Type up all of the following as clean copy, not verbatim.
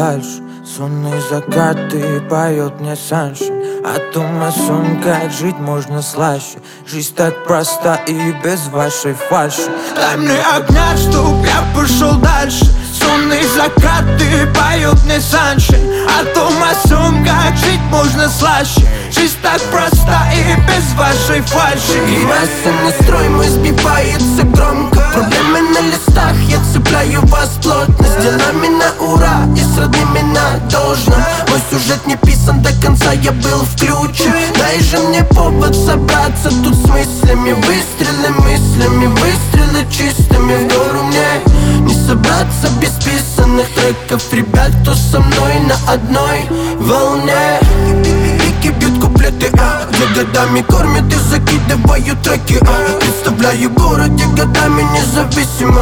дальше. Сонные закаты поет мне Саншин о том, о сом, как жить можно слаще. Жизнь так проста и без вашей фальши. Дай мне огня, чтоб я пошел дальше. Сонные закаты поет мне Саншин о том, о сом, как жить можно слаще. Жизнь так проста и без вашей фальши. И масляный строй мой сбивается громко. Проблемы на листах, я цепляю вас плотно. С делами на ура и с родными на должном. Мой сюжет не писан до конца, я был включен. Дай же мне повод собраться тут с мыслями. Выстрелы мыслями, выстрелы чистыми. В гору мне не собраться без писанных треков. Ребят, кто со мной на одной волне. Пики бьют куплеты, где годами кормят и закидывают треки, представляю город, где годами независимо.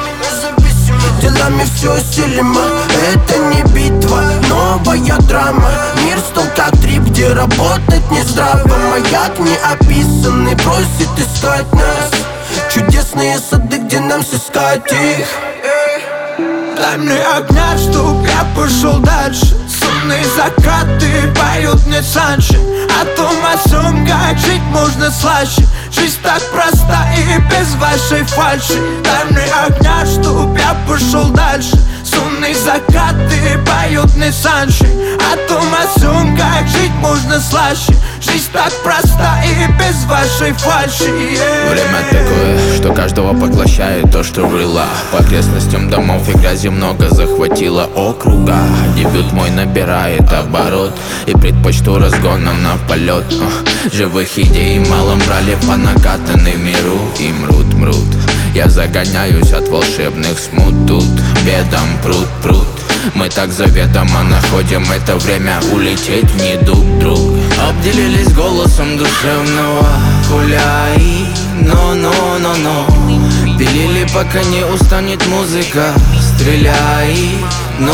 Делами все усилимо. Это не битва, новая драма. Мир стал как трип, где работать не здраво. Маяк не описанный просит искать нас. Чудесные сады, где нам сыскать их. Дай мне огня, чтоб я пошел дальше. Сонные закаты поют мне Саншин о том, о сом, как жить можно слаще. Жизнь так проста и без вашей фальши. Дай мне огня, чтоб я пошел дальше. Сонные закаты поют мне Саншин о том, о сом, как жить можно слаще. Жизнь так проста и без вашей фальши. Время такое, что каждого поглощает то, что рыло. По окрестностям домов и грязи много захватило округа. Дебют мой набирает оборот и предпочту разгоном на полет. Живых идей мало брали по накатанной миру и мрут. Я загоняюсь от волшебных смут. Тут бедом пруд. Мы так заведомо находим это время улететь в недуг друг. Обделились голосом душевного гуляй, но пилили, пока не устанет музыка. Стреляй, но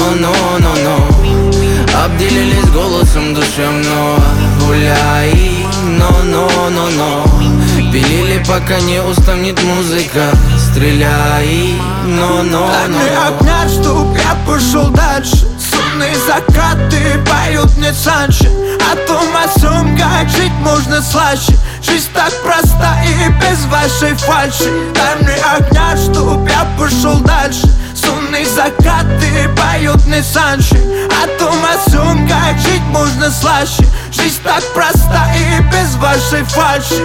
обделились голосом душевного гуляй, но пилили, пока не устанет музыка. Стреляй, но Дай мне огня, чтоб я пошел дальше. Сонные закаты поют мне Саншин о том, о сом, как жить можно слаще. Жизнь так проста и без вашей фальши. Дай мне огня, чтоб я пошел дальше. Сонные закаты поют мне Саншин о том, о сом, как жить можно слаще. Жизнь так проста и без вашей фальши.